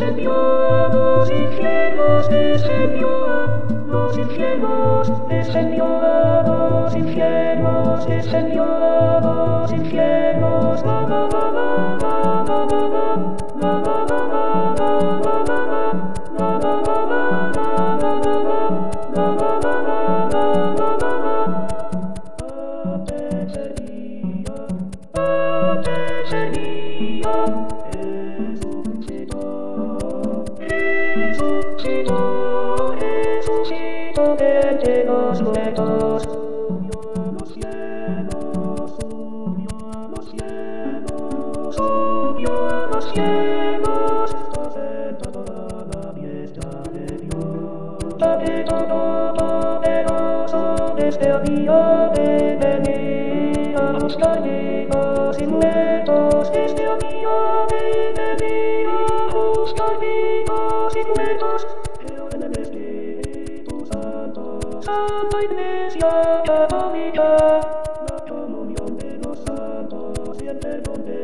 descendió, los infiernos descendió, los infiernos descendió, los infiernos descendió, los infiernos. Resucitó de entre los muertos. Subió a los cielos. Toda la fiesta de Dios. Padre todopoderoso, desde había de venir a buscarme los inmuertos. Desde había de venir a buscar vivos y muertos. Creo en el Espíritu Santo, Santa Iglesia Católica, la comunión de los santos y el perdón de